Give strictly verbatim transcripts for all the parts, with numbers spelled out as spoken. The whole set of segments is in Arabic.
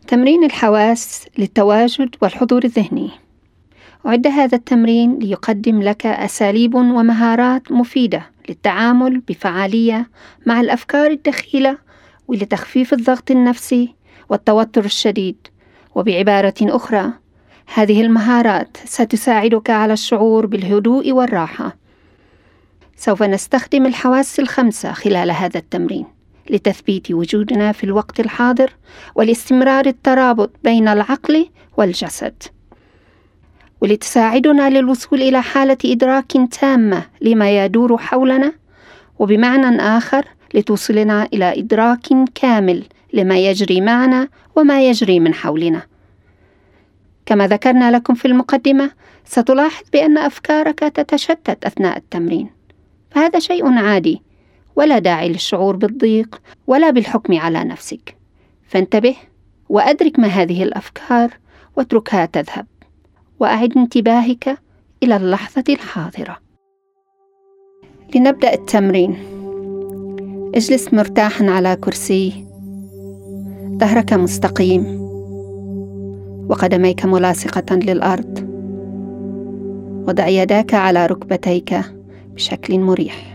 تمرين الحواس للتواجد والحضور الذهني. أعد هذا التمرين ليقدم لك أساليب ومهارات مفيدة للتعامل بفعالية مع الأفكار الدخيلة ولتخفيف الضغط النفسي والتوتر الشديد. وبعبارة أخرى، هذه المهارات ستساعدك على الشعور بالهدوء والراحة. سوف نستخدم الحواس الخمسة خلال هذا التمرين لتثبيت وجودنا في الوقت الحاضر ولاستمرار الترابط بين العقل والجسد، ولتساعدنا للوصول إلى حالة إدراك تامة لما يدور حولنا، وبمعنى آخر لتوصلنا إلى إدراك كامل لما يجري معنا وما يجري من حولنا. كما ذكرنا لكم في المقدمة، ستلاحظ بأن أفكارك تتشتت أثناء التمرين، فهذا شيء عادي ولا داعي للشعور بالضيق ولا بالحكم على نفسك. فانتبه وأدرك ما هذه الأفكار واتركها تذهب، وأعد انتباهك إلى اللحظة الحاضرة. لنبدأ التمرين. اجلس مرتاحا على كرسي، ظهرك مستقيم وقدميك ملاصقة للأرض. وضع يداك على ركبتيك بشكل مريح.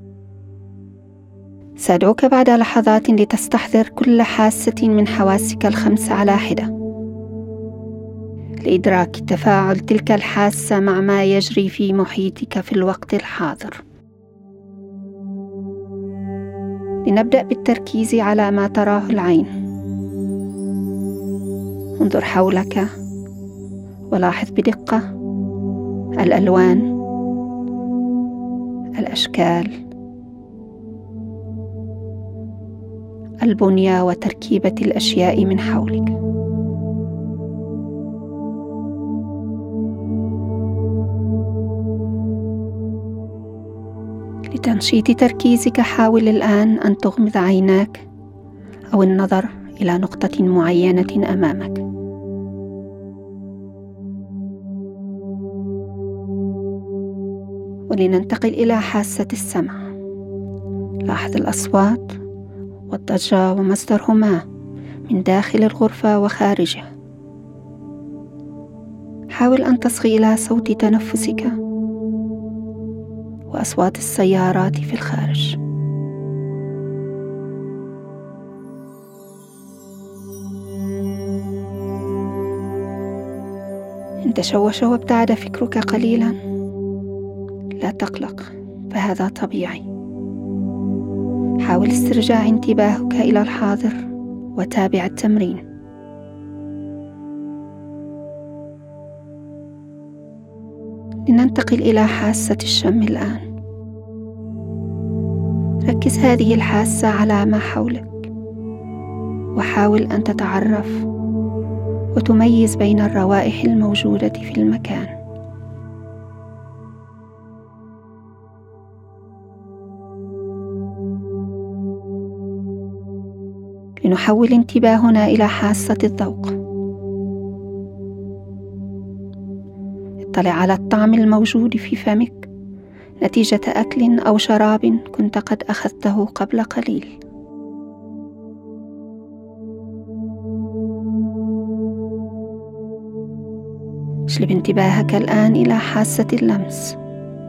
سأدعوك بعد لحظات لتستحضر كل حاسة من حواسك الخمس على حدة، لإدراك تفاعل تلك الحاسة مع ما يجري في محيطك في الوقت الحاضر. لنبدأ بالتركيز على ما تراه العين. انظر حولك ولاحظ بدقة الألوان، الأشكال، البنية وتركيبة الأشياء من حولك. لتنشيط تركيزك حاول الآن أن تغمض عيناك أو النظر إلى نقطة معينة أمامك. ولننتقل إلى حاسة السمع. لاحظ الأصوات والضجة ومصدرهما من داخل الغرفة وخارجها. حاول أن تصغي إلى صوت تنفسك وأصوات السيارات في الخارج. إن تشوش وابتعد فكرك قليلا، لا تقلق، فهذا طبيعي. حاول استرجاع انتباهك إلى الحاضر وتابع التمرين. لننتقل إلى حاسة الشم الآن. ركز هذه الحاسة على ما حولك، وحاول أن تتعرف وتميز بين الروائح الموجودة في المكان. لنحول انتباهنا إلى حاسة الذوق. اطلع على الطعم الموجود في فمك نتيجة أكل أو شراب كنت قد أخذته قبل قليل. اجلب انتباهك الآن إلى حاسة اللمس.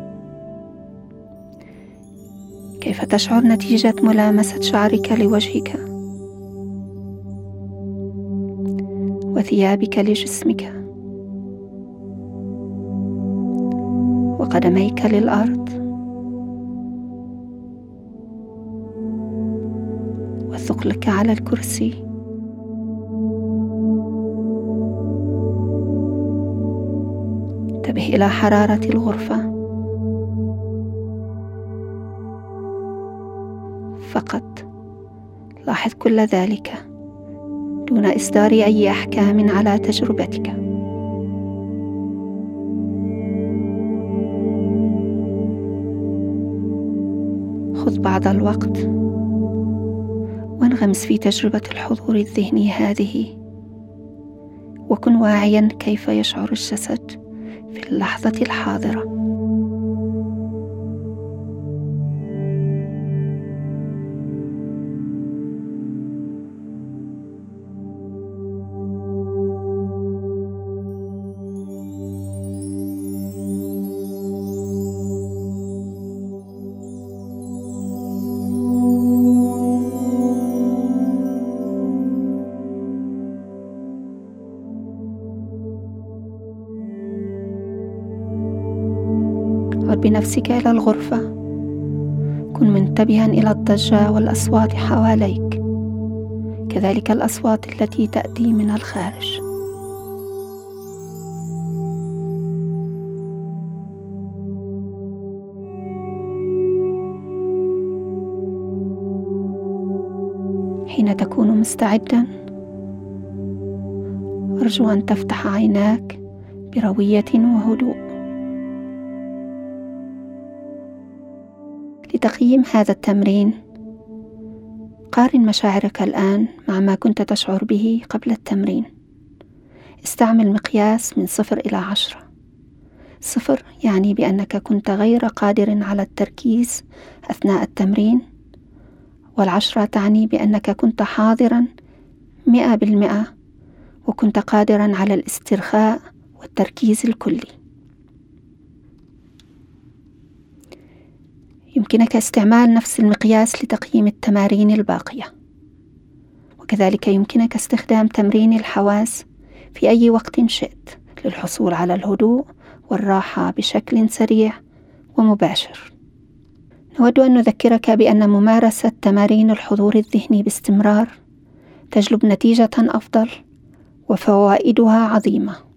كيف تشعر نتيجة ملامسة شعرك لوجهك وثيابك لجسمك وقدميك للأرض وثقلك على الكرسي. انتبه إلى حرارة الغرفة. فقط لاحظ كل ذلك دون إصدار أي أحكام على تجربتك. خذ بعض الوقت وانغمس في تجربة الحضور الذهني هذه، وكن واعيا كيف يشعر الجسد في اللحظة الحاضرة. عد بنفسك إلى الغرفة. كن منتبها إلى الضجة والأصوات حواليك، كذلك الأصوات التي تأتي من الخارج. حين تكون مستعدا، أرجو أن تفتح عيناك بروية وهدوء. لتقييم هذا التمرين، قارن مشاعرك الآن مع ما كنت تشعر به قبل التمرين. استعمل مقياس من صفر إلى عشرة. صفر يعني بأنك كنت غير قادر على التركيز أثناء التمرين، والعشرة تعني بأنك كنت حاضرا مئة بالمئة وكنت قادرا على الاسترخاء والتركيز الكلي. يمكنك استعمال نفس المقياس لتقييم التمارين الباقية، وكذلك يمكنك استخدام تمرين الحواس في أي وقت شئت للحصول على الهدوء والراحة بشكل سريع ومباشر. نود أن نذكرك بأن ممارسة تمارين الحضور الذهني باستمرار تجلب نتيجة أفضل، وفوائدها عظيمة.